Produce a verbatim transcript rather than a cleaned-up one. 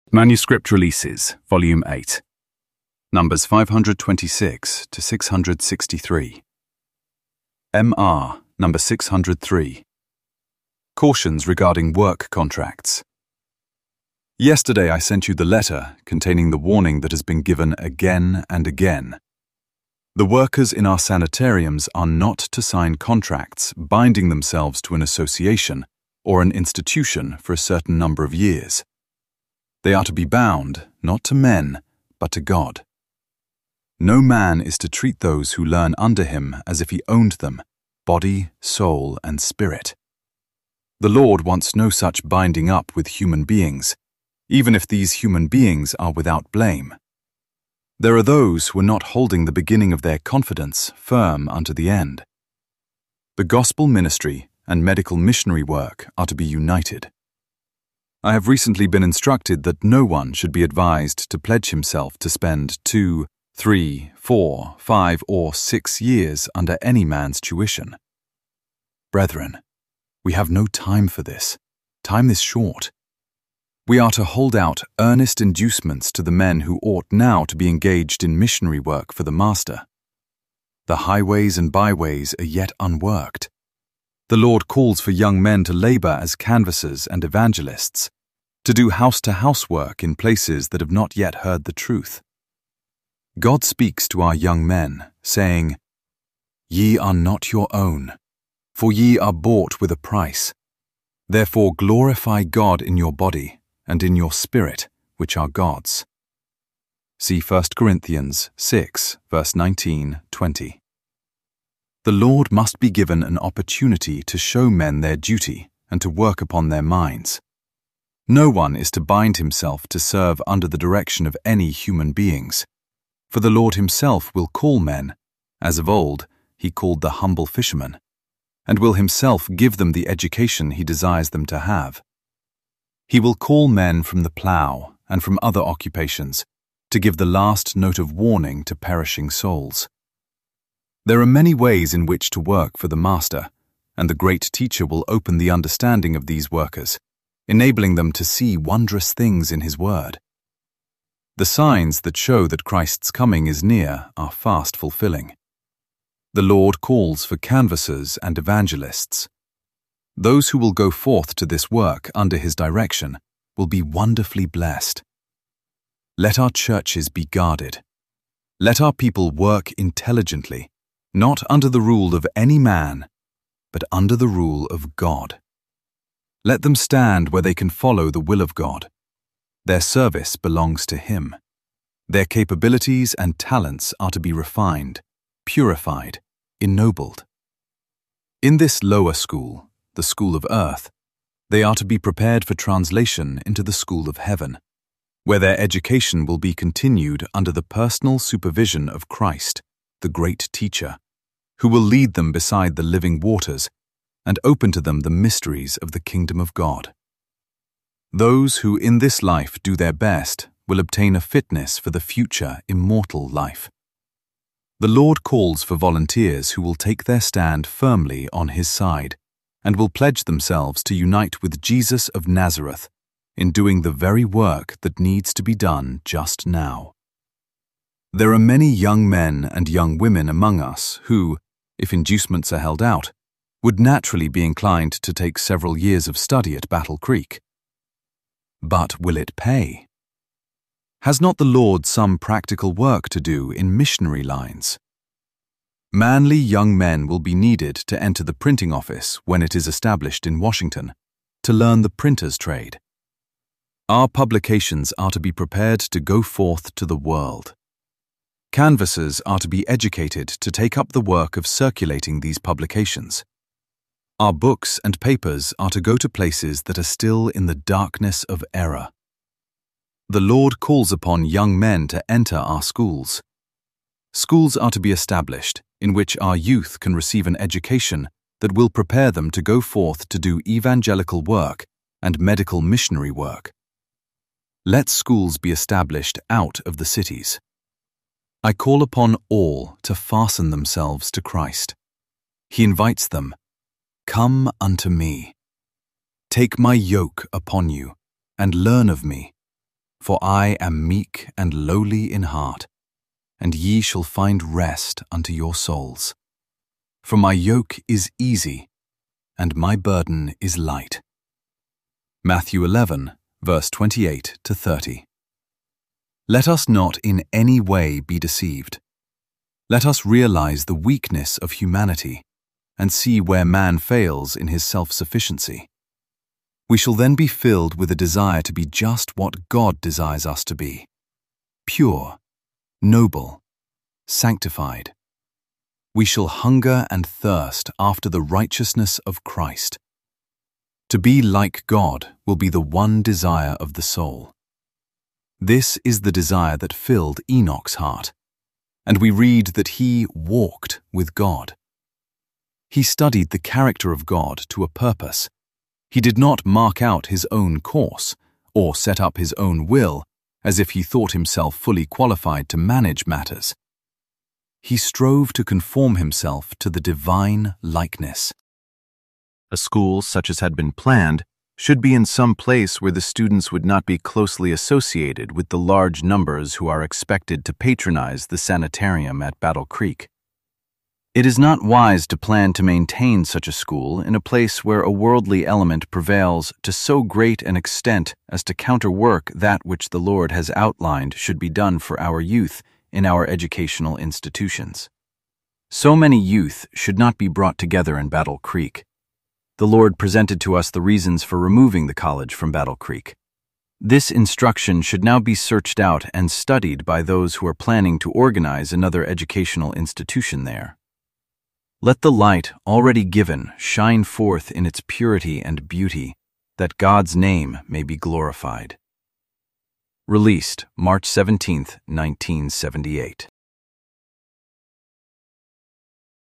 Manuscript Releases, Volume eight. Numbers five hundred twenty-six to six hundred sixty-three. M R, number six hundred three. Cautions regarding work contracts. Yesterday I sent you the letter containing the warning that has been given again and again. The workers in our sanitariums are not to sign contracts binding themselves to an association or an institution for a certain number of years. They are to be bound, not to men, but to God. No man is to treat those who learn under him as if he owned them, body, soul, and spirit. The Lord wants no such binding up with human beings, even if these human beings are without blame. There are those who are not holding the beginning of their confidence firm unto the end. The gospel ministry and medical missionary work are to be united. I have recently been instructed that no one should be advised to pledge himself to spend two, three, four, five, or six years under any man's tuition. Brethren, we have no time for this. Time is short. We are to hold out earnest inducements to the men who ought now to be engaged in missionary work for the Master. The highways and byways are yet unworked. The Lord calls for young men to labor as canvassers and evangelists, to do house-to-house work in places that have not yet heard the truth. God speaks to our young men, saying, "Ye are not your own, for ye are bought with a price. Therefore glorify God in your body and in your spirit, which are God's." See First Corinthians six, verse nineteen, twenty. The Lord must be given an opportunity to show men their duty and to work upon their minds. No one is to bind himself to serve under the direction of any human beings, for the Lord himself will call men, as of old he called the humble fishermen, and will himself give them the education he desires them to have. He will call men from the plough and from other occupations to give the last note of warning to perishing souls. There are many ways in which to work for the Master, and the great Teacher will open the understanding of these workers, enabling them to see wondrous things in his word. The signs that show that Christ's coming is near are fast fulfilling. The Lord calls for canvassers and evangelists. Those who will go forth to this work under his direction will be wonderfully blessed. Let our churches be guarded. Let our people work intelligently, not under the rule of any man, but under the rule of God. Let them stand where they can follow the will of God. Their service belongs to him. Their capabilities and talents are to be refined, purified, ennobled. In this lower school, the school of earth, they are to be prepared for translation into the school of heaven, where their education will be continued under the personal supervision of Christ, the great Teacher, who will lead them beside the living waters and open to them the mysteries of the kingdom of God. Those who in this life do their best will obtain a fitness for the future immortal life. The Lord calls for volunteers who will take their stand firmly on his side and will pledge themselves to unite with Jesus of Nazareth in doing the very work that needs to be done just now. There are many young men and young women among us who, if inducements are held out, would naturally be inclined to take several years of study at Battle Creek. But will it pay? Has not the Lord some practical work to do in missionary lines? Manly young men will be needed to enter the printing office when it is established in Washington, to learn the printer's trade. Our publications are to be prepared to go forth to the world. Canvassers are to be educated to take up the work of circulating these publications. Our books and papers are to go to places that are still in the darkness of error. The Lord calls upon young men to enter our schools. Schools are to be established in which our youth can receive an education that will prepare them to go forth to do evangelical work and medical missionary work. Let schools be established out of the cities. I call upon all to fasten themselves to Christ. He invites them, "Come unto me. Take my yoke upon you, and learn of me, For I am meek and lowly in heart, and ye shall find rest unto your souls. For my yoke is easy, and my burden is light. Matthew eleven, verse twenty-eight to thirty. Let us not in any way be deceived. Let us realize the weakness of humanity and see where man fails in his self-sufficiency. We shall then be filled with a desire to be just what God desires us to be: pure, noble, sanctified. We shall hunger and thirst after the righteousness of Christ. To be like God will be the one desire of the soul. This is the desire that filled Enoch's heart, and we read that he walked with God. He studied the character of God to a purpose. He did not mark out his own course or set up his own will as if he thought himself fully qualified to manage matters. He strove to conform himself to the divine likeness. A school such as had been planned should be in some place where the students would not be closely associated with the large numbers who are expected to patronize the sanitarium at Battle Creek. It is not wise to plan to maintain such a school in a place where a worldly element prevails to so great an extent as to counterwork that which the Lord has outlined should be done for our youth in our educational institutions. So many youth should not be brought together in Battle Creek. The Lord presented to us the reasons for removing the college from Battle Creek. This instruction should now be searched out and studied by those who are planning to organize another educational institution there. Let the light already given shine forth in its purity and beauty, that God's name may be glorified. Released March seventeenth, nineteen seventy-eight.